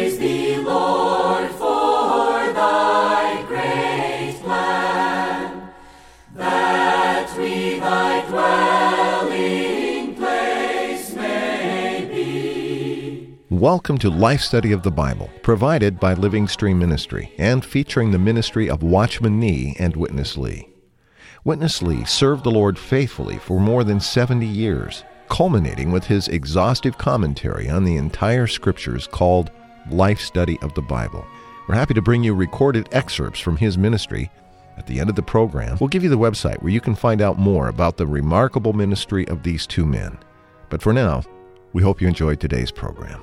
Praise thee, Lord, for thy great plan, that we thy dwelling place may be. Welcome to Life Study of the Bible, provided by Living Stream Ministry and featuring the ministry of Watchman Nee and Witness Lee. Witness Lee served the Lord faithfully for more than 70 years, culminating with his exhaustive commentary on the entire Scriptures called Life Study of the Bible. We're happy to bring you recorded excerpts from his ministry. At the end of the program, we'll give you the website where you can find out more about the remarkable ministry of these two men. But for now, we hope you enjoyed today's program.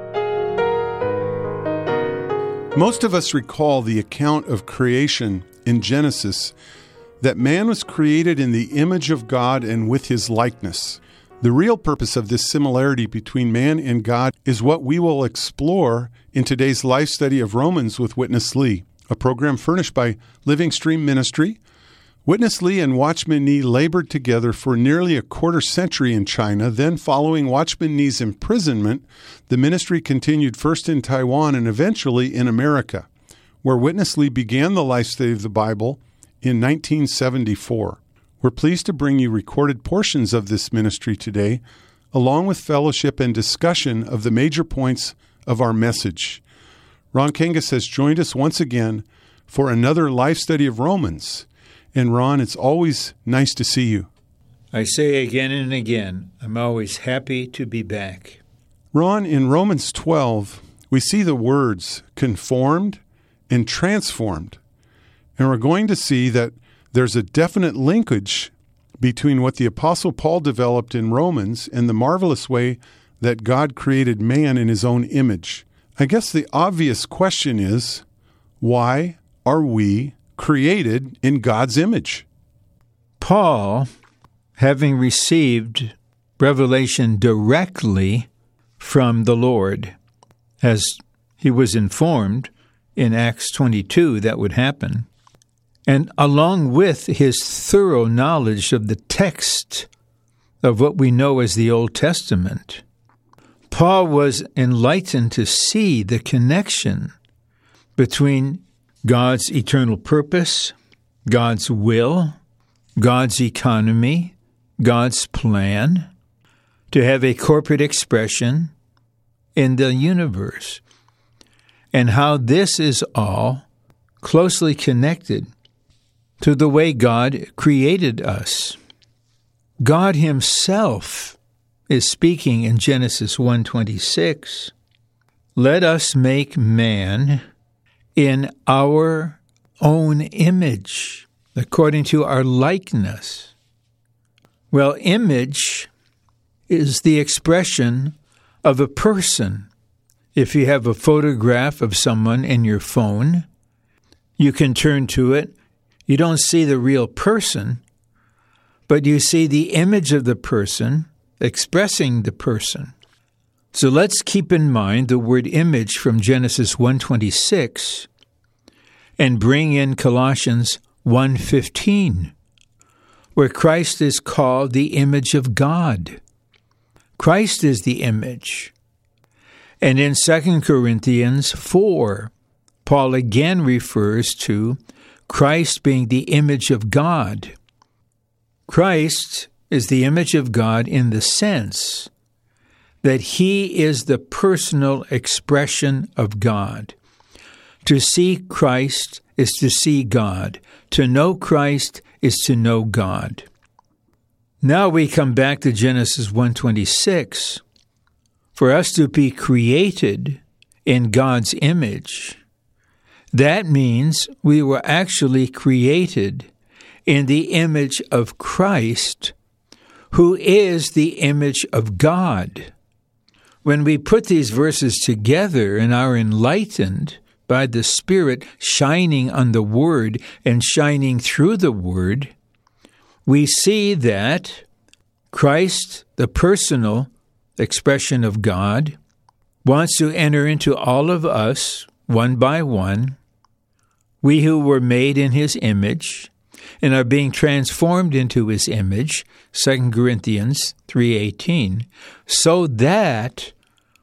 Most of us recall the account of creation in Genesis, that man was created in the image of God and with his likeness. The real purpose of this similarity between man and God is what we will explore in today's life study of Romans with Witness Lee, a program furnished by Living Stream Ministry. Witness Lee and Watchman Nee labored together for nearly a quarter century in China. Then, following Watchman Nee's imprisonment, the ministry continued first in Taiwan and eventually in America, where Witness Lee began the life study of the Bible in 1974. We're pleased to bring you recorded portions of this ministry today, along with fellowship and discussion of the major points of our message. Ron Kangas has joined us once again for another life study of Romans. And Ron, it's always nice to see you. I say again and again, I'm always happy to be back. Ron, in Romans 12, we see the words conformed and transformed. And we're going to see that there's a definite linkage between what the Apostle Paul developed in Romans and the marvelous way that God created man in his own image. I guess the obvious question is, why are we created in God's image? Paul, having received revelation directly from the Lord, as he was informed in Acts 22 that would happen, and along with his thorough knowledge of the text of what we know as the Old Testament, Paul was enlightened to see the connection between God's eternal purpose, God's will, God's economy, God's plan, to have a corporate expression in the universe, and how this is all closely connected to the way God created us. God himself is speaking in Genesis 1:26. Let us make man in our own image, according to our likeness. Well, image is the expression of a person. If you have a photograph of someone in your phone, you can turn to it. You don't see the real person, but you see the image of the person expressing the person. So let's keep in mind the word image from Genesis 1:26 and bring in Colossians 1:15, where Christ is called the image of God. Christ is the image. And in 2 Corinthians 4, Paul again refers to Christ being the image of God. Christ is the image of God in the sense that he is the personal expression of God. To see Christ is to see God. To know Christ is to know God. Now we come back to Genesis 1:26. For us to be created in God's image, that means we were actually created in the image of Christ, who is the image of God. When we put these verses together and are enlightened by the Spirit shining on the Word and shining through the Word, we see that Christ, the personal expression of God, wants to enter into all of us, one by one, we who were made in his image and are being transformed into his image, 2 Corinthians 3:18, so that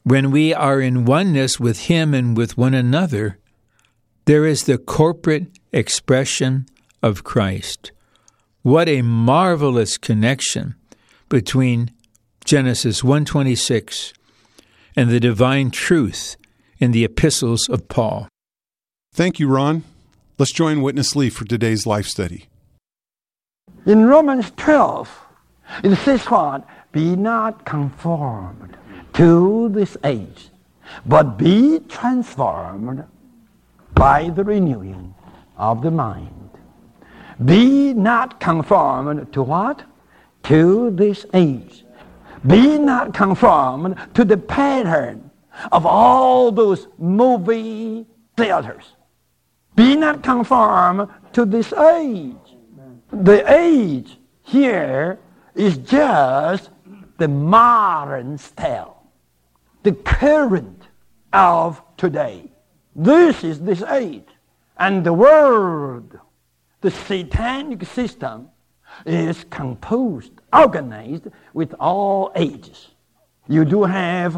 when we are in oneness with Him and with one another, there is the corporate expression of Christ. What a marvelous connection between Genesis 1:26 and the divine truth in the epistles of Paul. Thank you, Ron. Let's join Witness Lee for today's life study. In Romans 12, it says what? Be not conformed to this age, but be transformed by the renewing of the mind. Be not conformed to what? To this age. Be not conformed to the pattern of all those movie theaters. Be not conformed to this age. The age here is just the modern style, the current of today. This is this age. And the world, the satanic system, is composed, organized with all ages. You do have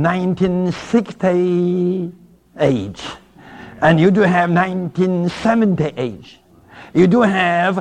1960 age, and you do have 1970 age. You do have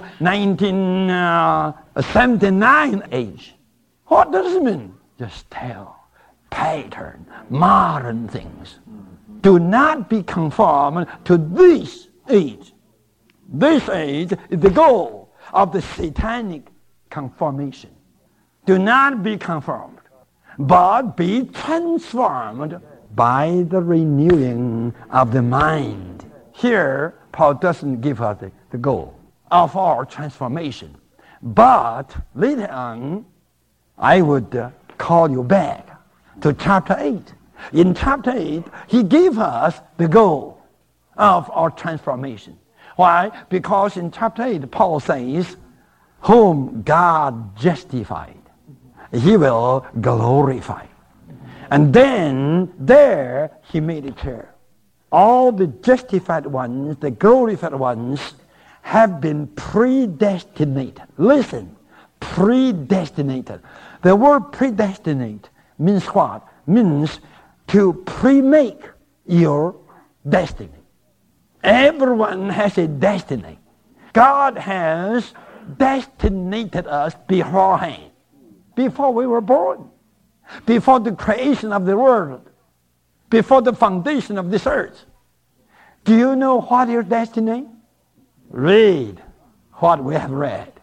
1979 age. What does it mean? Just tell, pattern, modern things. Do not be conformed to this age. This age is the goal of the satanic conformation. Do not be conformed, but be transformed by the renewing of the mind. Here, Paul doesn't give us the goal of our transformation. But later on, I would call you back to chapter 8. In chapter 8, he gave us the goal of our transformation. Why? Because in chapter 8, Paul says, whom God justified, He will glorify. And then there he made it clear. All the justified ones, the glorified ones, have been predestinated. Listen, predestinated. The word predestinate means what? Means to pre-make your destiny. Everyone has a destiny. God has destinated us beforehand, before we were born, before the creation of the world, before the foundation of this earth. Do you know what is destiny? Read what we have read.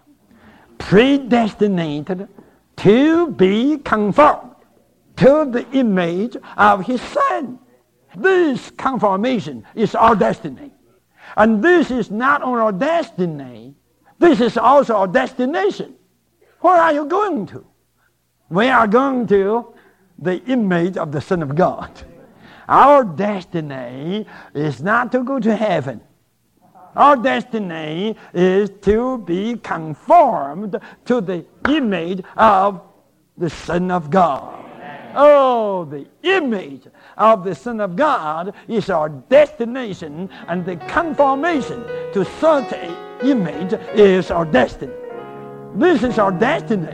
Predestinated to be conformed to the image of His Son. This conformation is our destiny. And this is not only our destiny, this is also our destination. Where are you going to? We are going to the image of the Son of God. Our destiny is not to go to heaven. Our destiny is to be conformed to the image of the Son of God. Oh, the image of the Son of God is our destination, and the conformation to such an image is our destiny. This is our destiny.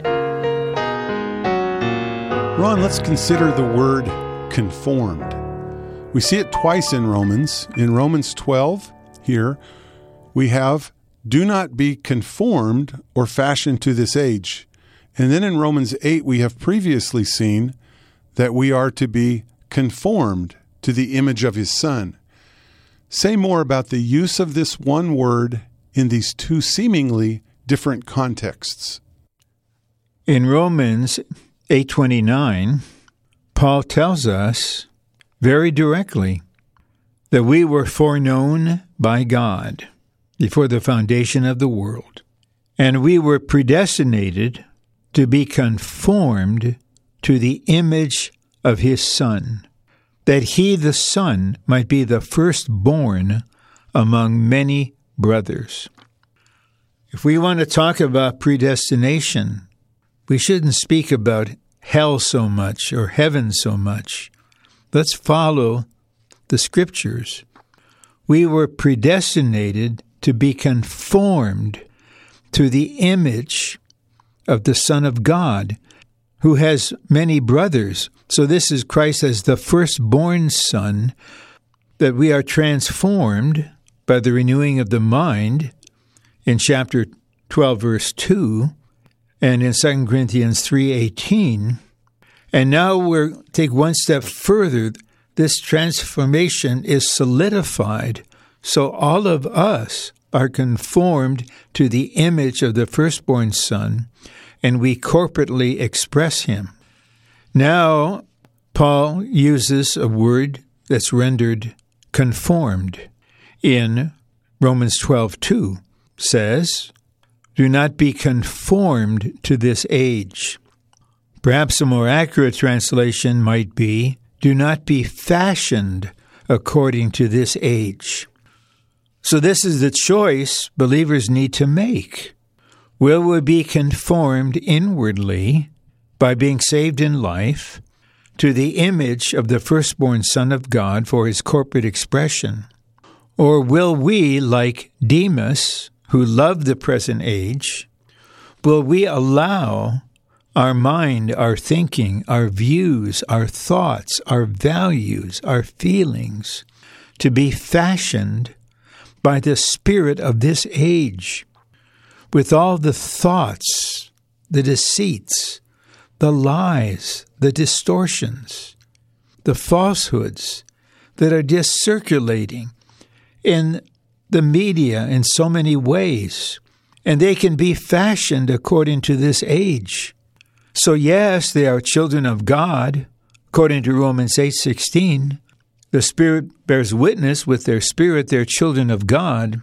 Ron, let's consider the word conformed. We see it twice in Romans. In Romans 12, here, we have, do not be conformed or fashioned to this age. And then in Romans 8, we have previously seen that we are to be conformed to the image of His Son. Say more about the use of this one word in these two seemingly different contexts. In Romans 8:29, Paul tells us very directly that we were foreknown by God before the foundation of the world, and we were predestinated to be conformed to the image of His Son, that He, the Son, might be the firstborn among many brothers. If we want to talk about predestination, we shouldn't speak about hell so much or heaven so much. Let's follow the Scriptures. We were predestinated to be conformed to the image of the Son of God, who has many brothers. So this is Christ as the firstborn Son, that we are transformed by the renewing of the mind in chapter 12, verse 2, and in 2 Corinthians 3:18. And now we'll take one step further. This transformation is solidified, so all of us are conformed to the image of the firstborn Son, and we corporately express him. Now, Paul uses a word that's rendered conformed. In Romans 12:2 says, "Do not be conformed to this age." Perhaps a more accurate translation might be, "Do not be fashioned according to this age." So this is the choice believers need to make. Will we be conformed inwardly by being saved in life to the image of the firstborn Son of God for his corporate expression? Or will we, like Demas, who loved the present age, will we allow our mind, our thinking, our views, our thoughts, our values, our feelings to be fashioned by the spirit of this age, with all the thoughts, the deceits, the lies, the distortions, the falsehoods that are just circulating in the media in so many ways, and they can be fashioned according to this age. So yes, they are children of God, according to Romans 8:16. The Spirit bears witness with their spirit, they're children of God,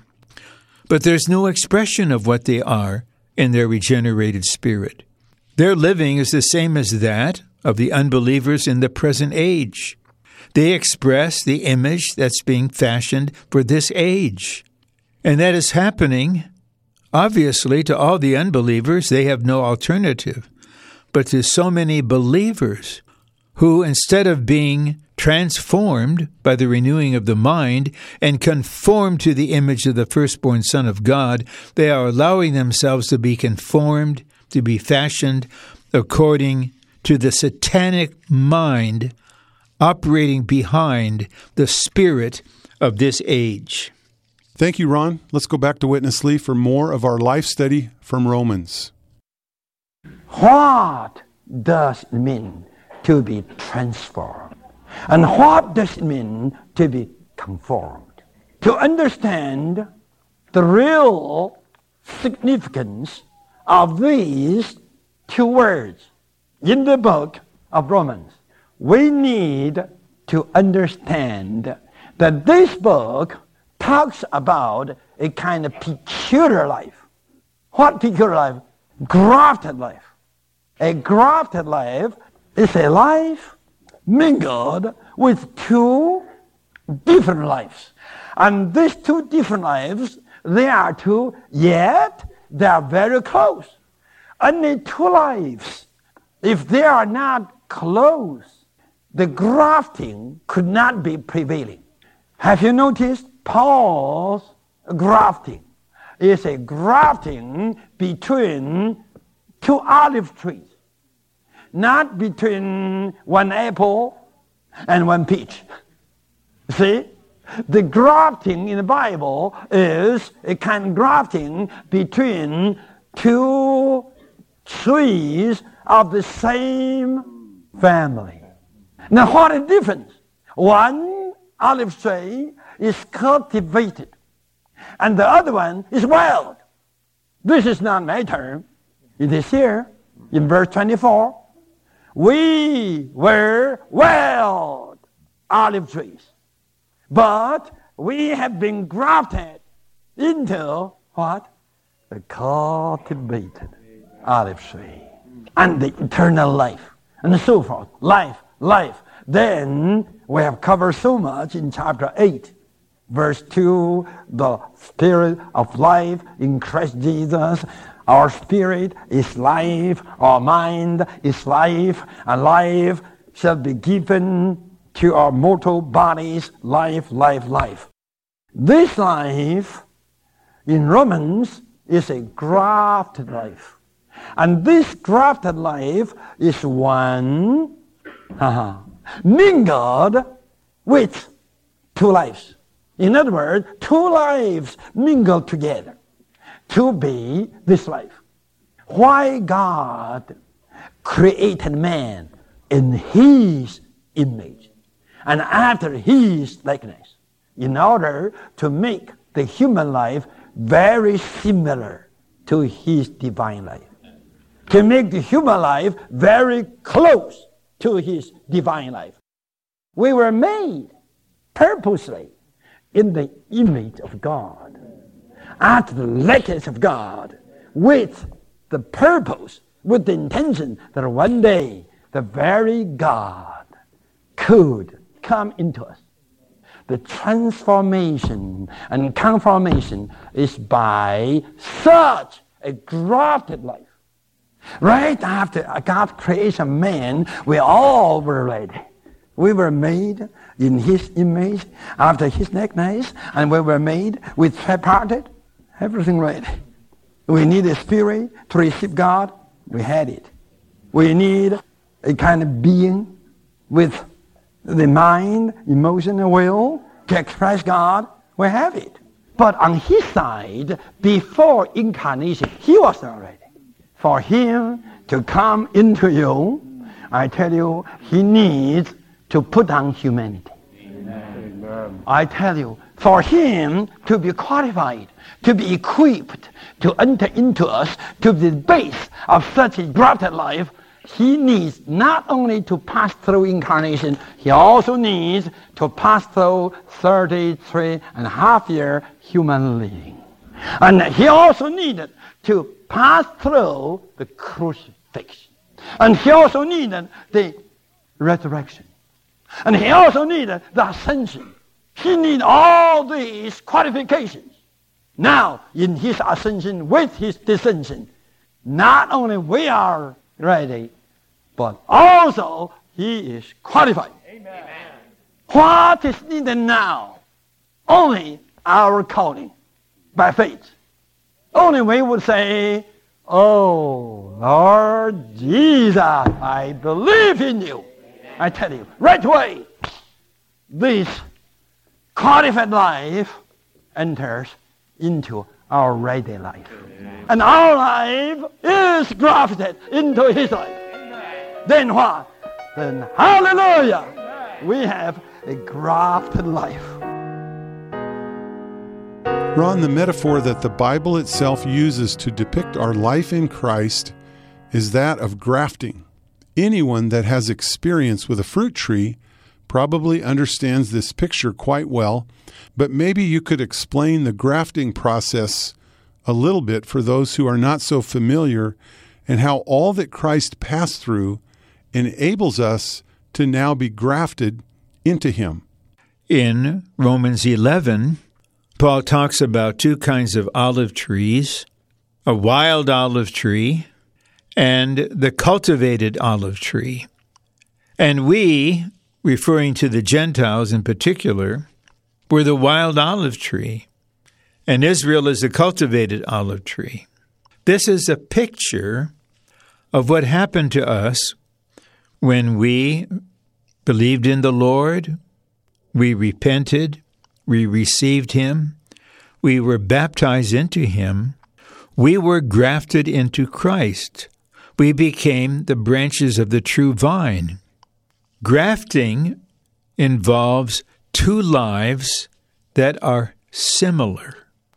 but there's no expression of what they are in their regenerated spirit. Their living is the same as that of the unbelievers in the present age. They express the image that's being fashioned for this age. And that is happening, obviously, to all the unbelievers. They have no alternative. But to so many believers who, instead of being transformed by the renewing of the mind and conformed to the image of the firstborn Son of God, they are allowing themselves to be conformed, to be fashioned according to the satanic mind operating behind the spirit of this age. Thank you, Ron. Let's go back to Witness Lee for more of our life study from Romans. What does it mean to be transformed? And what does it mean to be conformed? To understand the real significance of these two words in the book of Romans, we need to understand that this book talks about a kind of peculiar life. What peculiar life? Grafted life. A grafted life is a life mingled with two different lives. And these two different lives, they are two, yet they are very close. Only two lives, if they are not close, the grafting could not be prevailing. Have you noticed Paul's grafting is a grafting between two olive trees, not between one apple and one peach. See? The grafting in the Bible is a kind of grafting between two trees of the same family. Now what is the difference? One olive tree is cultivated, and the other one is wild. This is not my term. It is here in verse 24. We were wild olive trees, but we have been grafted into what? The cultivated olive tree and the eternal life, and so forth. Life. Then we have covered so much in chapter 8, verse 2, the spirit of life in Christ Jesus. Our spirit is life, our mind is life, and life shall be given to our mortal bodies. Life. This life in Romans is a grafted life. And this grafted life is one mingled with two lives. In other words, two lives mingled together to be this life. Why God created man in His image and after His likeness, in order to make the human life very similar to His divine life, to make the human life very close to His divine life. We were made purposely in the image of God, after the likeness of God, with the purpose, with the intention that one day the very God could come into us. The transformation and conformation is by such a grafted life. Right after God created man, we all were ready. We were made in His image, after His likeness, and we were made with tripartite, everything ready. We need a spirit to receive God. We had it. We need a kind of being with the mind, emotion, and will to express God. We have it. But on His side, before incarnation, He was not ready. For Him to come into you, I tell you, He needs to put on humanity. Amen. I tell you, for Him to be qualified, to be equipped, to enter into us, to be the base of such a grafted life, He needs not only to pass through incarnation, He also needs to pass through 33.5-year human living. And He also needed to pass through the crucifixion. And He also needed the resurrection. And He also needed the ascension. He needed all these qualifications. Now, in His ascension with His descension, not only we are ready, but also He is qualified. Amen. What is needed now? Only our calling by faith. Only we would say, "Oh, Lord Jesus, I believe in you." Amen. I tell you, right away, this qualified life enters into our ready life. Amen. And our life is grafted into His life. Amen. Then what? Then, hallelujah, amen, we have a grafted life. Ron, the metaphor that the Bible itself uses to depict our life in Christ is that of grafting. Anyone that has experience with a fruit tree probably understands this picture quite well, but maybe you could explain the grafting process a little bit for those who are not so familiar, and how all that Christ passed through enables us to now be grafted into Him. In Romans 11, Paul talks about two kinds of olive trees, a wild olive tree and the cultivated olive tree. And we, referring to the Gentiles in particular, were the wild olive tree, and Israel is the cultivated olive tree. This is a picture of what happened to us when we believed in the Lord, we repented, we received Him, we were baptized into Him, we were grafted into Christ. We became the branches of the true vine. Grafting involves two lives that are similar.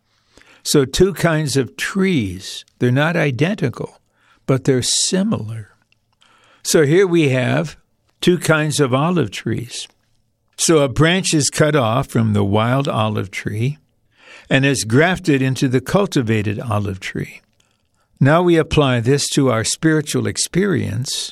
So two kinds of trees. They're not identical, but they're similar. So here we have two kinds of olive trees. So a branch is cut off from the wild olive tree and is grafted into the cultivated olive tree. Now we apply this to our spiritual experience.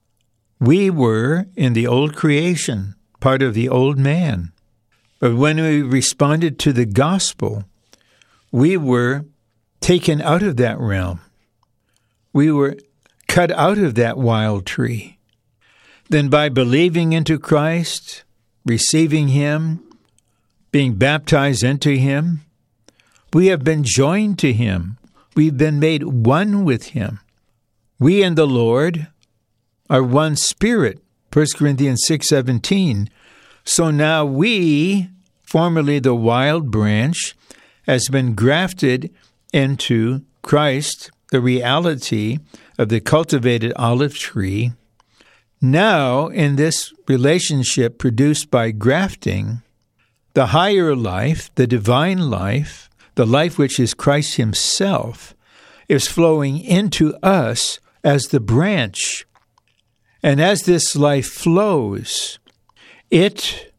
We were in the old creation, part of the old man. But when we responded to the gospel, we were taken out of that realm. We were cut out of that wild tree. Then by believing into Christ, receiving Him, being baptized into Him, we have been joined to Him. We've been made one with Him. We and the Lord are one spirit, 1 Corinthians 6:17. So now we, formerly the wild branch, has been grafted into Christ, the reality of the cultivated olive tree. Now, in this relationship produced by grafting, the higher life, the divine life, the life which is Christ himself, is flowing into us as the branch. And as this life flows, it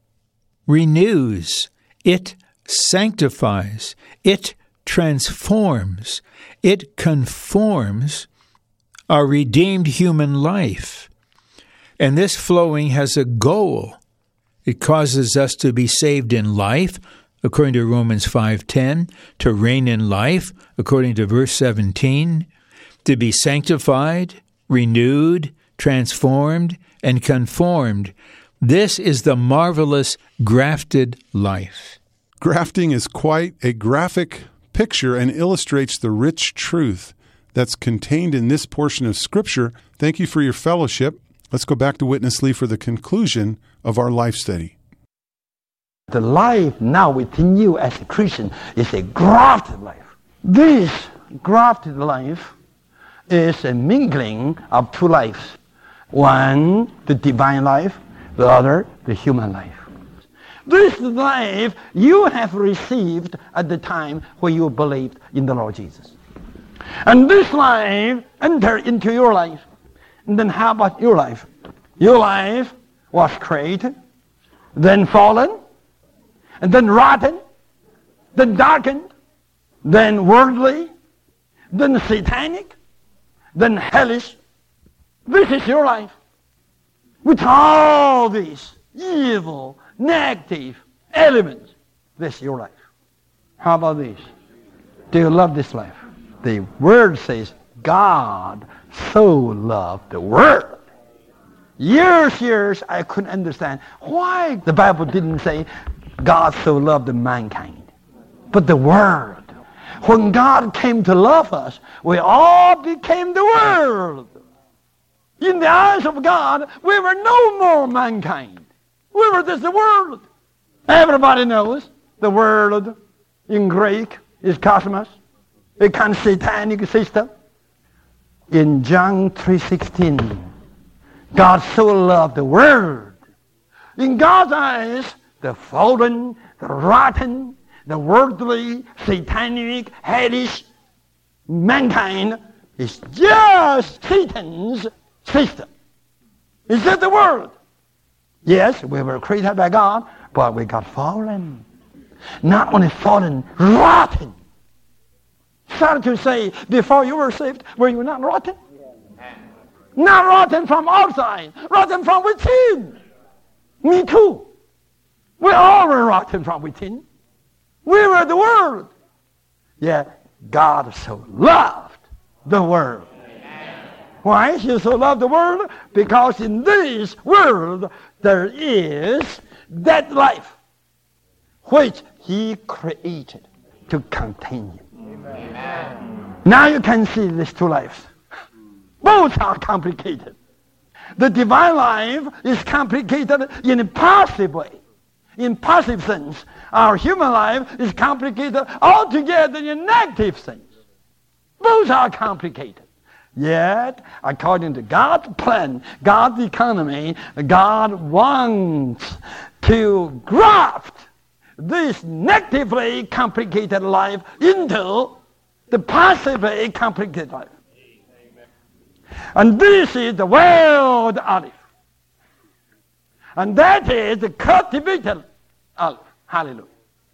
renews, it sanctifies, it transforms, it conforms our redeemed human life. And this flowing has a goal. It causes us to be saved in life, according to Romans 5:10, to reign in life, according to verse 17, to be sanctified, renewed, transformed, and conformed. This is the marvelous grafted life. Grafting is quite a graphic picture and illustrates the rich truth that's contained in this portion of Scripture. Thank you for your fellowship. Let's go back to Witness Lee for the conclusion of our life study. The life now within you as a Christian is a grafted life. This grafted life is a mingling of two lives. One, the divine life, the other, the human life. This life you have received at the time when you believed in the Lord Jesus. And this life entered into your life. And then how about your life? Your life was created, then fallen, and then rotten, then darkened, then worldly, then satanic, then hellish. This is your life. With all these evil, negative elements, this is your life. How about this? Do you love this life? The word says, God so loved the world. Years, I couldn't understand why the Bible didn't say God so loved mankind, but the world. When God came to love us, we all became the world. In the eyes of God, we were no more mankind. We were just the world. Everybody knows the world in Greek is cosmos, a kind of satanic system. In John 3:16, God so loved the world. In God's eyes, the fallen, the rotten, the worldly, satanic, hellish mankind is just Satan's system. It's just the world. Yes, we were created by God, but we got fallen. Not only fallen, rotten. Sorry to say, before you were saved, were you not rotten? Not rotten from outside, rotten from within. Me too. We all were rotten from within. We were the world. Yet God so loved the world. Why He so loved the world? Because in this world there is that life which He created to contain you. Amen. Now you can see these two lives. Both are complicated. The divine life is complicated in a positive way. In positive sense, our human life is complicated altogether in a negative sense. Both are complicated. Yet, according to God's plan, God's economy, God wants to graft this negatively complicated life into the positively complicated life. And this is the wild olive. And that is the cultivated olive. Hallelujah.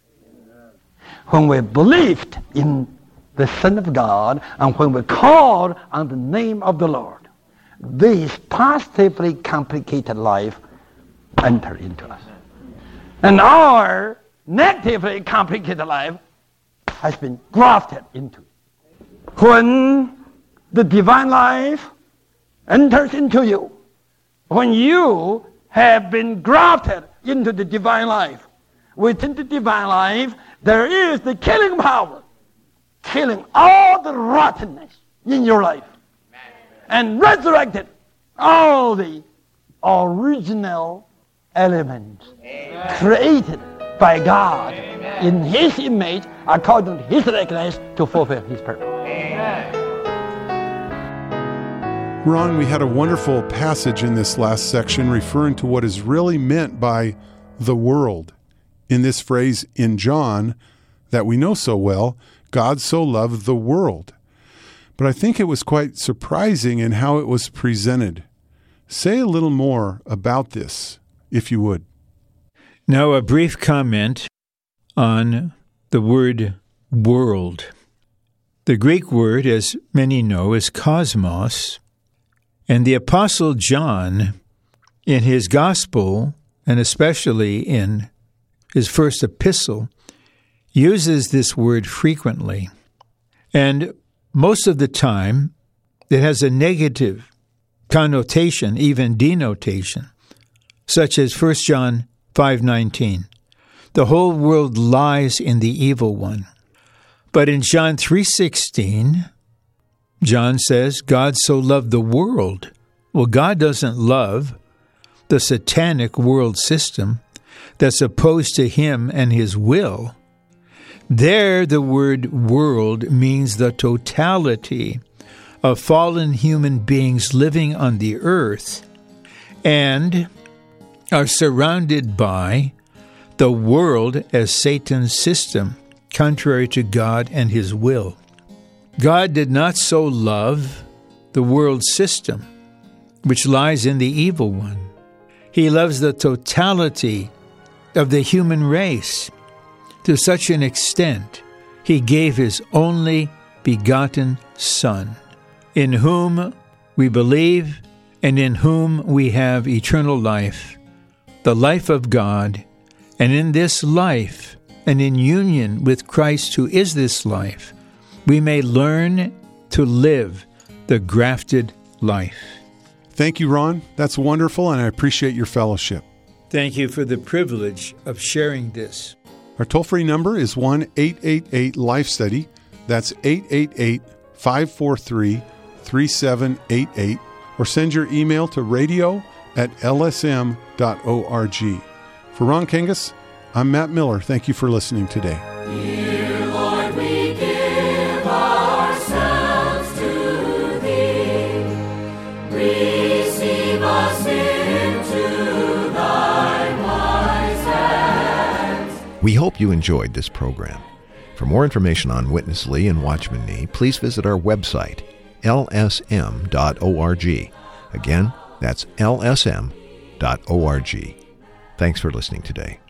When we believed in the Son of God and when we called on the name of the Lord, this positively complicated life entered into us. And our negatively complicated life has been grafted into it. When the divine life enters into you, when you have been grafted into the divine life, within the divine life, there is the killing power, killing all the rottenness in your life. and resurrected all the original elements created by God in His image according to His likeness to fulfill His purpose. Ron, we had a wonderful passage in this last section referring to what is really meant by the world. In this phrase in John that we know so well, God so loved the world. But I think it was quite surprising in how it was presented. Say a little more about this, if you would. Now, a brief comment on the word world. The Greek word, as many know, is cosmos, and the Apostle John, in his Gospel, and especially in his first epistle, uses this word frequently. And most of the time, it has a negative connotation, even denotation, such as 1 John 5:19. The whole world lies in the evil one. But in John 3:16, John says, God so loved the world. Well, God doesn't love the satanic world system that's opposed to Him and His will. There, the word world means the totality of fallen human beings living on the earth and are surrounded by the world as Satan's system, contrary to God and His will. God did not so love the world system, which lies in the evil one. He loves the totality of the human race to such an extent He gave His only begotten Son, in whom we believe and in whom we have eternal life, the life of God, and in this life and in union with Christ who is this life, we may learn to live the grafted life. Thank you, Ron. That's wonderful, and I appreciate your fellowship. Thank you for the privilege of sharing this. Our toll-free number is 1-888-LIFE-STUDY. That's 888-543-3788. Or send your email to radio@lsm.org. For Ron Kangas, I'm Matt Miller. Thank you for listening today. Dear Lord, we give ourselves to Thee. Receive us into Thy wise hands. We hope you enjoyed this program. For more information on Witness Lee and Watchman Nee, please visit our website, lsm.org. Again, that's lsm.org. Thanks for listening today.